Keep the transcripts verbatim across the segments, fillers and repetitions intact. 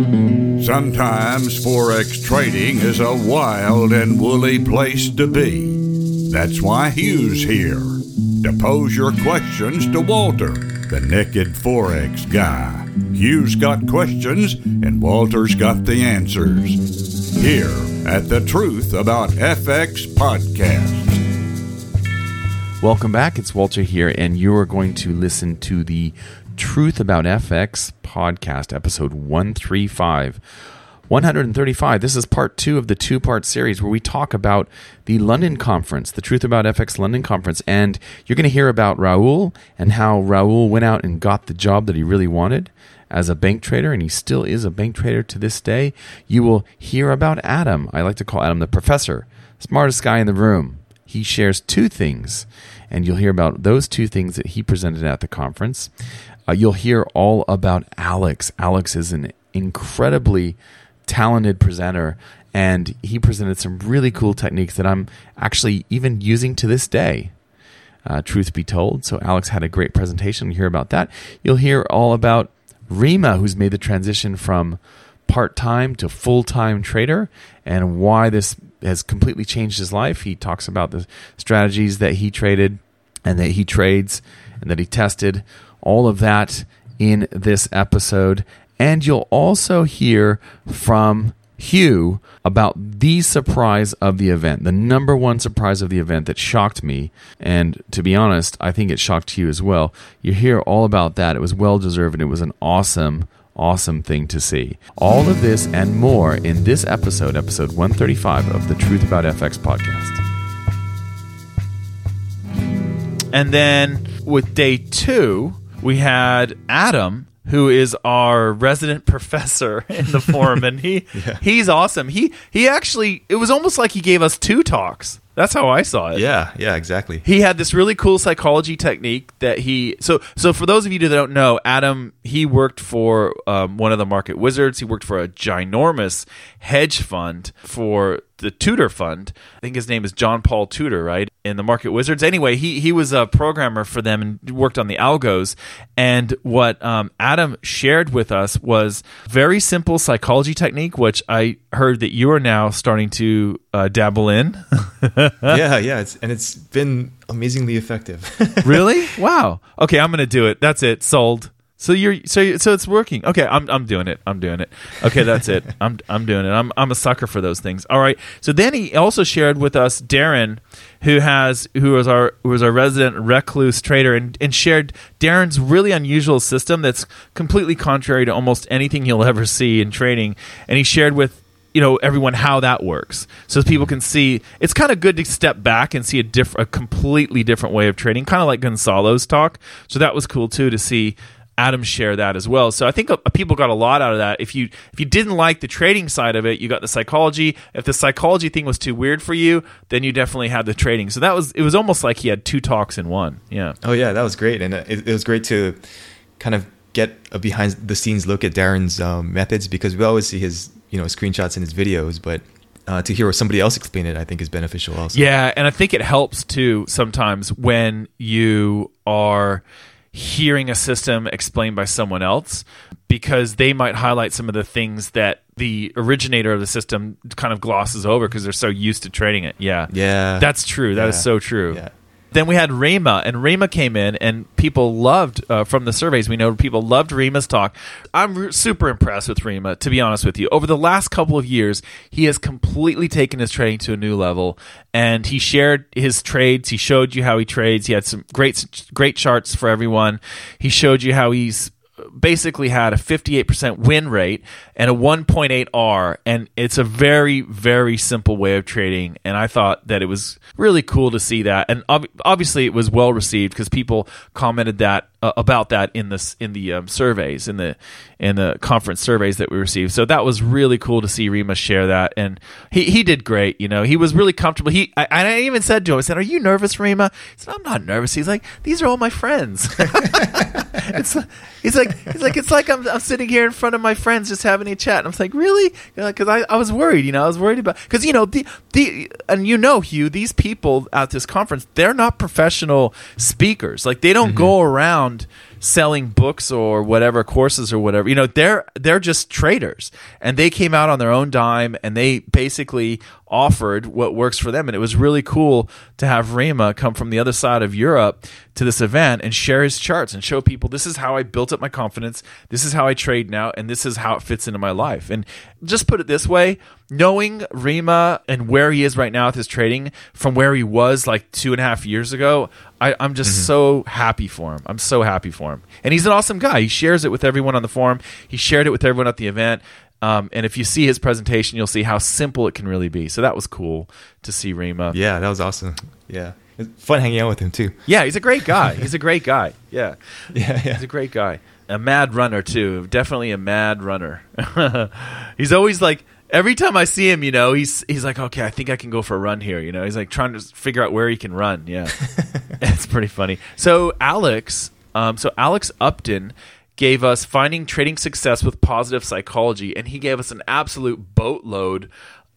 Sometimes Forex trading is a wild and woolly place to be. That's why Hugh's here, to pose your questions to Walter, the naked Forex guy. Hugh's got questions, and Walter's got the answers. Here at the Truth About F X podcast. Welcome back. It's Walter here, and you are going to listen to the Truth About F X podcast, episode one thirty-five. one thirty-five. This is part two of the two-part series where we talk about the London conference, the Truth About F X London conference, and you're going to hear about Raul and how Raul went out and got the job that he really wanted as a bank trader, and he still is a bank trader to this day. You will hear about Adam. I like to call Adam the professor, smartest guy in the room. He shares two things, and you'll hear about those two things that he presented at the conference. Uh, you'll hear all about Alex. Alex is an incredibly talented presenter, and he presented some really cool techniques that I'm actually even using to this day, uh, truth be told. So Alex had a great presentation. You'll hear about that. You'll hear all about Rima, who's made the transition from part-time to full-time trader, and why this has completely changed his life. He talks about the strategies that he traded and that he trades and that he tested, all of that in this episode. And you'll also hear from Hugh about the surprise of the event, the number one surprise of the event that shocked me. And to be honest, I think it shocked you as well. You hear all about that. It was well-deserved, and it was an awesome, awesome thing to see. All of this and more in this episode, episode one thirty-five of the Truth About F X podcast. And then with day two, we had Adam, who is our resident professor in the forum, and he yeah. he's awesome. He he actually, it was almost like he gave us two talks. That's how I saw it. Yeah, yeah, exactly. He had this really cool psychology technique that he... So so for those of you that don't know, Adam, he worked for um, one of the market wizards. He worked for a ginormous hedge fund for the Tudor Fund. I think his name is John Paul Tudor, right? In the market wizards. Anyway, he he was a programmer for them and worked on the algos. And what um, Adam shared with us was very simple psychology technique, which I heard that you are now starting to uh, dabble in. yeah, yeah, it's, and it's been amazingly effective. Really? Wow. Okay, I'm gonna do it. That's it. Sold. So you're so you, so it's working. Okay, I'm I'm doing it. I'm doing it. Okay, that's it. I'm I'm doing it. I'm I'm a sucker for those things. All right. So then he also shared with us Darren, who has who was our who was our resident recluse trader, and, and shared Darren's really unusual system that's completely contrary to almost anything you'll ever see in trading. And he shared with you know everyone how that works, so people can see. It's kind of good to step back and see a diff- a completely different way of trading, kind of like Gonzalo's talk. So that was cool too to see Adam share that as well. So I think uh, people got a lot out of that. If you if you didn't like the trading side of it, you got the psychology. If the psychology thing was too weird for you, then you definitely had the trading. So that was it was almost like he had two talks in one. Yeah. Oh yeah, that was great, and it, it was great to kind of get a behind the scenes look at Darren's um, methods, because we always see his you know screenshots in his videos, but uh, to hear somebody else explain it, I think is beneficial also. Yeah, and I think it helps too sometimes when you are hearing a system explained by someone else, because they might highlight some of the things that the originator of the system kind of glosses over because they're so used to trading it. Yeah. Yeah. That's true. That yeah. is so true. Yeah. Then we had Rima, and Rima came in, and people loved, uh, from the surveys, we know people loved Rima's talk. I'm re- super impressed with Rima, to be honest with you. Over the last couple of years, he has completely taken his trading to a new level, and he shared his trades. He showed you how he trades. He had some great, great charts for everyone. He showed you how he's basically had a fifty-eight percent win rate and a one point eight R, and it's a very, very simple way of trading, and I thought that it was really cool to see that, and ob- obviously it was well received because people commented that uh, about that in the in the um, surveys in the in the conference surveys that we received. So that was really cool to see Rima share that, and he he did great. You know, he was really comfortable. He I, I even said to him, I said, "Are you nervous, Rima?" He said, "I'm not nervous." He's like, "These are all my friends." it's he's like he's like it's like I'm I'm sitting here in front of my friends just having a chat. And I'm like, really? Because I, I was worried. You know, I was worried about because you know the the and you know, Hugh, these people at this conference, they're not professional speakers. Like they don't mm-hmm. go around selling books or whatever, courses or whatever. You know, they're they're just traders, and they came out on their own dime, and they basically offered what works for them. And it was really cool to have Rima come from the other side of Europe to this event and share his charts and show people, this is how I built up my confidence, this is how I trade now, and this is how it fits into my life. And just put it this way, knowing Rima and where he is right now with his trading from where he was like two and a half years ago, I, I'm just mm-hmm. so happy for him. I'm so happy for him. And he's an awesome guy. He shares it with everyone on the forum. He shared it with everyone at the event. Um, and if you see his presentation, you'll see how simple it can really be. So that was cool to see Rima. Yeah, that was awesome. Yeah. It's fun hanging out with him too. Yeah, he's a great guy. He's a great guy. Yeah. Yeah, yeah. He's a great guy. A mad runner too. Definitely a mad runner. He's always like, every time I see him, you know, he's he's like, okay, I think I can go for a run here. You know, he's like trying to figure out where he can run. Yeah. It's pretty funny. So Alex, um, so Alex Upton gave us Finding Trading Success with Positive Psychology, and he gave us an absolute boatload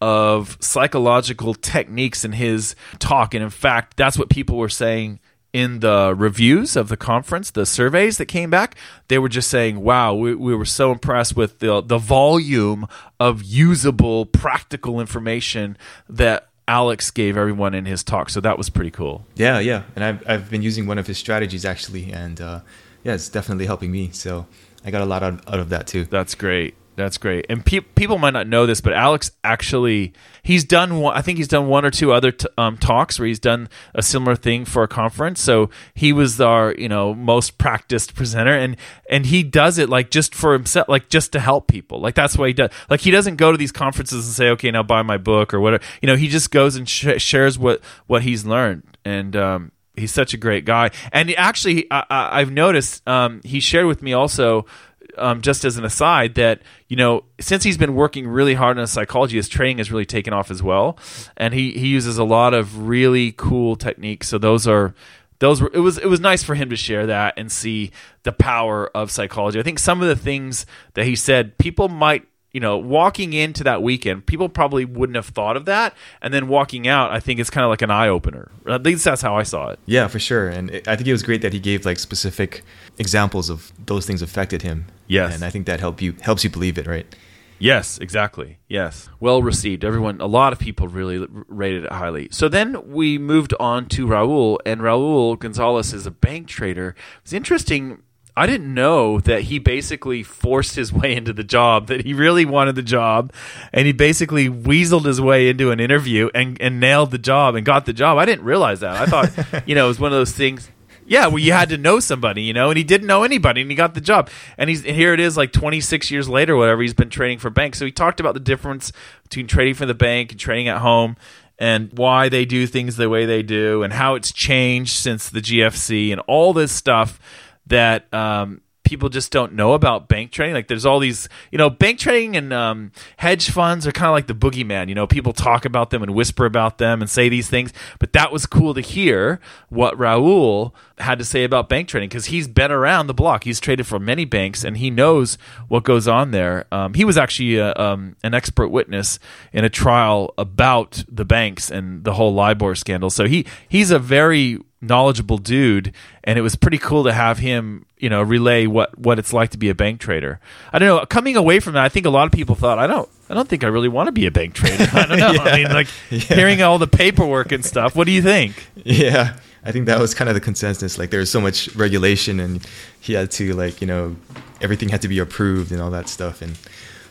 of psychological techniques in his talk. And in fact, that's what people were saying in the reviews of the conference, the surveys that came back. They were just saying, wow, we, we were so impressed with the the volume of usable, practical information that Alex gave everyone in his talk. So that was pretty cool. Yeah, yeah. And I've, I've been using one of his strategies actually, and uh, yeah, it's definitely helping me. So I got a lot out, out of that too. That's great. That's great. And pe- people might not know this, but Alex actually, he's done one, I think he's done one or two other t- um, talks where he's done a similar thing for a conference. So he was our, you know, most practiced presenter, and and he does it like just for himself, like just to help people. Like that's why he does. Like he doesn't go to these conferences and say, okay, now buy my book or whatever. You know, he just goes and sh- shares what what he's learned. And um, he's such a great guy. And actually, I, I, I've noticed um, he shared with me also, Um, just as an aside, that, you know, since he's been working really hard on psychology, his training has really taken off as well, and he, he uses a lot of really cool techniques. So those are those were it was it was nice for him to share that and see the power of psychology. I think some of the things that he said, people might, you know, walking into that weekend, people probably wouldn't have thought of that, and then walking out, I think it's kind of like an eye opener. At least that's how I saw it. Yeah, for sure. And it, I think it was great that he gave like specific examples of those things affected him. Yes, and I think that help you helps you believe it, right? Yes, exactly. Yes, well received. Everyone, a lot of people really rated it highly. So then we moved on to Raul, and Raul Gonzalez is a bank trader. It's interesting. I didn't know that he basically forced his way into the job, that he really wanted the job, and he basically weaseled his way into an interview and, and nailed the job and got the job. I didn't realize that. I thought, you know, it was one of those things, yeah, well, you had to know somebody, you know, and he didn't know anybody, and he got the job. And he's and here it is, like twenty-six years later, whatever, he's been trading for banks. So he talked about the difference between trading for the bank and trading at home, and why they do things the way they do, and how it's changed since the G F C, and all this stuff that um, people just don't know about bank trading. Like there's all these, you know, bank trading and um, hedge funds are kind of like the boogeyman. You know, people talk about them and whisper about them and say these things. But that was cool to hear what Raul had to say about bank trading, because he's been around the block. He's traded for many banks, and he knows what goes on there. Um, he was actually a, um, an expert witness in a trial about the banks and the whole LIBOR scandal. So he he's a very knowledgeable dude, and it was pretty cool to have him, you know, relay what, what it's like to be a bank trader. I don't know. Coming away from that, I think a lot of people thought, I don't, I don't think I really want to be a bank trader. I don't know. yeah. I mean, like yeah. hearing all the paperwork and stuff. What do you think? Yeah, I think that was kind of the consensus. Like there was so much regulation, and he had to like, you know, everything had to be approved and all that stuff. And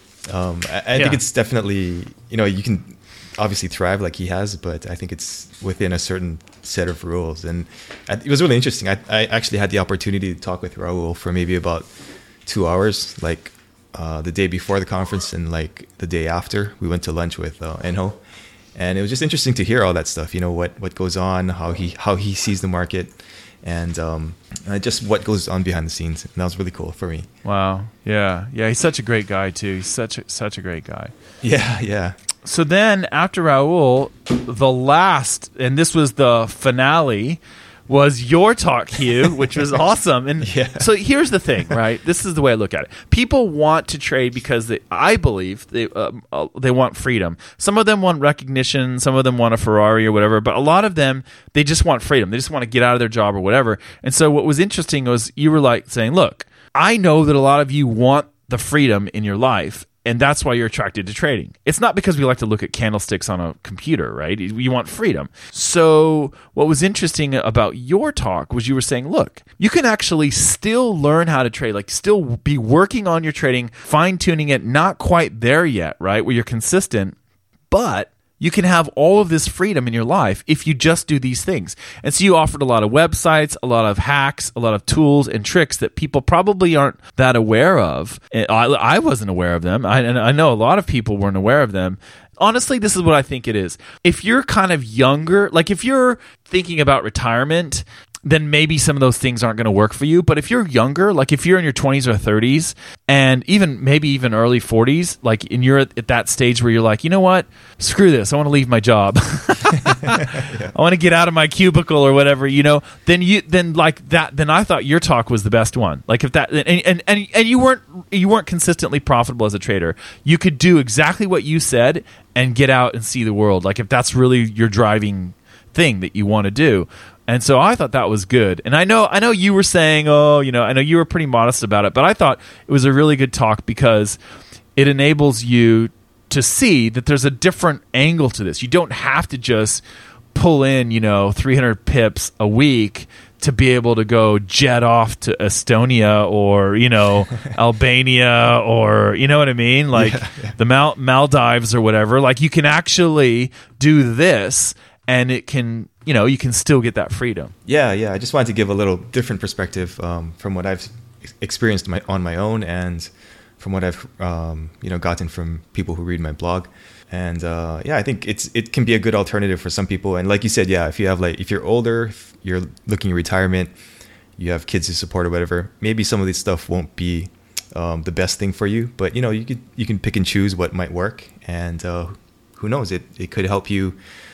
um, I, I yeah. think it's definitely, you know, you can obviously thrive like he has, but I think it's within a certain set of rules. And it was really interesting. I, I actually had the opportunity to talk with Raul for maybe about two hours, like uh, the day before the conference and like the day after. We went to lunch with uh, Enho, and it was just interesting to hear all that stuff. You know, what what goes on, how he how he sees the market, and um, uh, just what goes on behind the scenes. And that was really cool for me. Wow. Yeah. Yeah. He's such a great guy too. He's such a, such a great guy. Yeah. Yeah. So then after Raul, the last, and this was the finale, was your talk, Hugh, which was awesome. And Yeah. so here's the thing, right? This is the way I look at it. People want to trade because they, I believe they um, uh, they want freedom. Some of them want recognition. Some of them want a Ferrari or whatever. But a lot of them, they just want freedom. They just want to get out of their job or whatever. And so what was interesting was you were like saying, look, I know that a lot of you want the freedom in your life. And that's why you're attracted to trading. It's not because we like to look at candlesticks on a computer, right? You want freedom. So what was interesting about your talk was you were saying, look, you can actually still learn how to trade, like still be working on your trading, fine-tuning it, not quite there yet, right? Where you're consistent, but you can have all of this freedom in your life if you just do these things. And so you offered a lot of websites, a lot of hacks, a lot of tools and tricks that people probably aren't that aware of. I, I wasn't aware of them. I, and I know a lot of people weren't aware of them. Honestly, this is what I think it is. If you're kind of younger, like if you're thinking about retirement, then maybe some of those things aren't going to work for you. But if you're younger, like if you're in your twenties or thirties and even maybe even early forties, like and you're at, at that stage where you're like, you know what, screw this, I want to leave my job. yeah. I want to get out of my cubicle or whatever, you know, then you then like that then I thought your talk was the best one. Like if that and and and, and you weren't you weren't consistently profitable as a trader. You could do exactly what you said and get out and see the world. Like if that's really your driving thing that you want to do. And so I thought that was good. And I know I know you were saying, oh, you know, I know you were pretty modest about it, but I thought it was a really good talk because it enables you to see that there's a different angle to this. You don't have to just pull in, you know, three hundred pips a week to be able to go jet off to Estonia or, you know, Albania or, you know what I mean? Like yeah, yeah. the Mal- Maldives or whatever. Like you can actually do this and it can, you know, you can still get that freedom. Yeah, yeah. I just wanted to give a little different perspective um, from what I've experienced my, on my own and from what I've, um, you know, gotten from people who read my blog. And uh, yeah, I think it's it can be a good alternative for some people. And like you said, yeah, if you have like if you're older, if you're looking at retirement, you have kids to support or whatever, maybe some of this stuff won't be um, the best thing for you. But you know, you could you can pick and choose what might work, and uh, who knows, it it could help you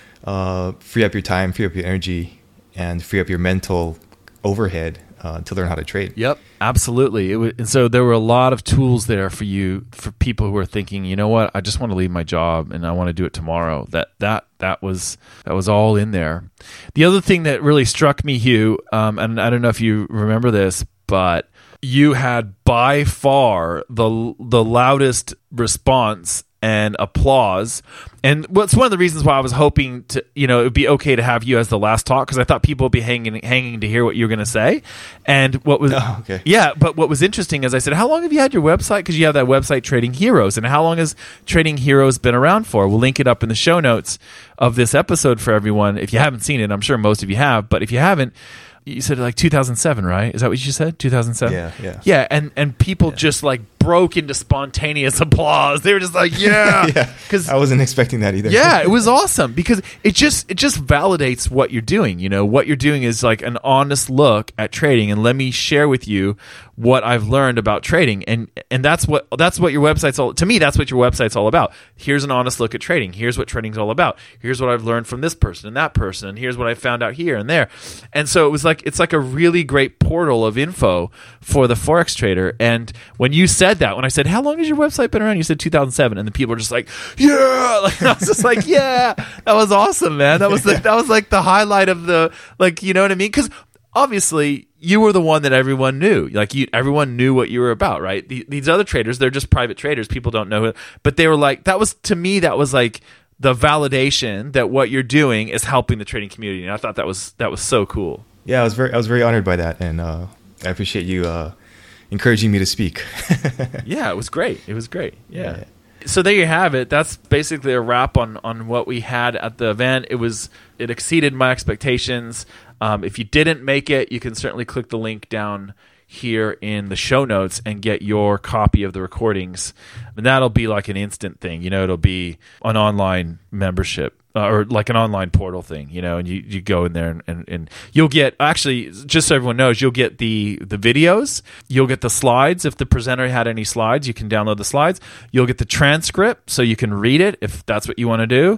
uh, free up your time, free up your energy, and free up your mental overhead uh, to learn how to trade. Yep, absolutely. It was, and so there were a lot of tools there for you, for people who are thinking, you know what, I just want to leave my job and I want to do it tomorrow. That that that was that was all in there. The other thing that really struck me, Hugh, um, and I don't know if you remember this, but you had by far the the loudest response and applause. And what's one of the reasons why I was hoping to, you know, it would be okay to have you as the last talk, because I thought people would be hanging hanging to hear what you were going to say. And what was, oh, okay. yeah, but what was interesting is I said, how long have you had your website? Because you have that website, Trading Heroes. And how long has Trading Heroes been around for? We'll link it up in the show notes of this episode for everyone. If you haven't seen it, I'm sure most of you have, but if you haven't, you said like two thousand seven, right? Is that what you said? two thousand seven? Yeah, yeah. Yeah, and, and people yeah. just like broke into spontaneous applause. They were just like, yeah. yeah. Because I wasn't expecting that either. Yeah, it was awesome because it just it just validates what you're doing. You know, what you're doing is like an honest look at trading, and let me share with you what I've learned about trading. And and that's what that's what your website's all to me, that's what your website's all about. Here's an honest look at trading. Here's what trading's all about. Here's what I've learned from this person and that person, and here's what I found out here and there. And so it was like it's like a really great portal of info for the Forex trader. And when you said that, when I said, how long has your website been around? You said two thousand seven, and the people were just like, yeah. Like, I was just like, yeah, that was awesome, man. That was the, that was like the highlight of the, like, you know what I mean? Because obviously you were the one that everyone knew. Like you, everyone knew what you were about, right? The, these other traders, they're just private traders. People don't know, but they were like, that was, to me, that was like the validation that what you're doing is helping the trading community. And I thought that was, that was so cool. Yeah, I was very, I was very honored by that, and uh, I appreciate you uh, encouraging me to speak. Yeah, it was great. It was great. Yeah. yeah. So there you have it. That's basically a wrap on, on what we had at the event. It was it exceeded my expectations. Um, if you didn't make it, you can certainly click the link down here in the show notes and get your copy of the recordings. And that'll be like an instant thing. You know, it'll be an online membership. Uh, or like an online portal thing, you know, and you, you go in there and, and, and you'll get, actually, just so everyone knows, you'll get the, the videos, you'll get the slides. If the presenter had any slides, you can download the slides. You'll get the transcript so you can read it if that's what you want to do.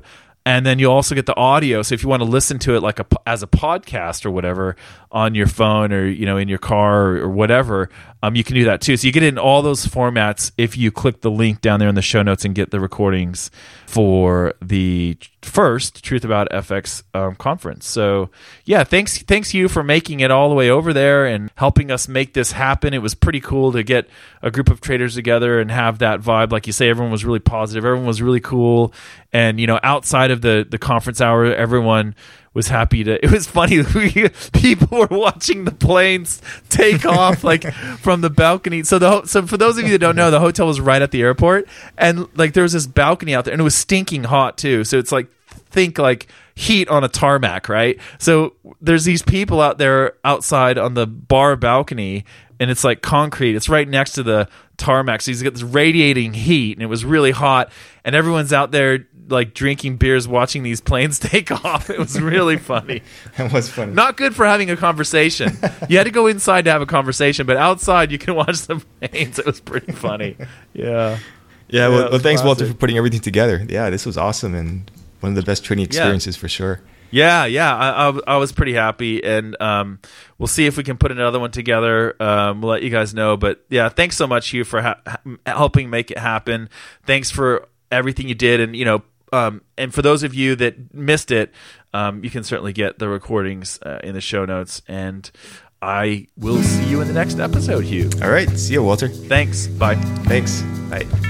And then you'll also get the audio. So if you want to listen to it like a, as a podcast or whatever on your phone or, you know, in your car or, or whatever, um, you can do that too. So you get it in all those formats if you click the link down there in the show notes and get the recordings for the first Truth About F X um, conference. So yeah, thanks, thanks you for making it all the way over there and helping us make this happen. It was pretty cool to get a group of traders together and have that vibe. Like you say, everyone was really positive. Everyone was really cool. And, you know, outside of the, the conference hour, everyone was happy to. It was funny. We, people were watching the planes take off like from the balcony. So the so for those of you that don't know, the hotel was right at the airport, and like there was this balcony out there, and it was stinking hot too. So it's like think like heat on a tarmac, right? So there's these people out there outside on the bar balcony, and it's like concrete. It's right next to the tarmac. So he's got this radiating heat, and it was really hot, and everyone's out there like drinking beers, watching these planes take off. It was really funny. It was funny. Not good for having a conversation. You had to go inside to have a conversation, but outside you can watch the planes. It was pretty funny. Yeah. Yeah. Well, Yeah, well thanks, classic. Walter, for putting everything together. Yeah, this was awesome and one of the best training experiences for sure. Yeah, yeah, I, I, I was pretty happy, and um, we'll see if we can put another one together. Um, we'll let you guys know, but yeah, thanks so much, Hugh, for ha- helping make it happen. Thanks for everything you did, and you know, um, and for those of you that missed it, um, you can certainly get the recordings uh, in the show notes, and I will see you in the next episode, Hugh. All right. See you, Walter. Thanks. Bye. Thanks. Bye.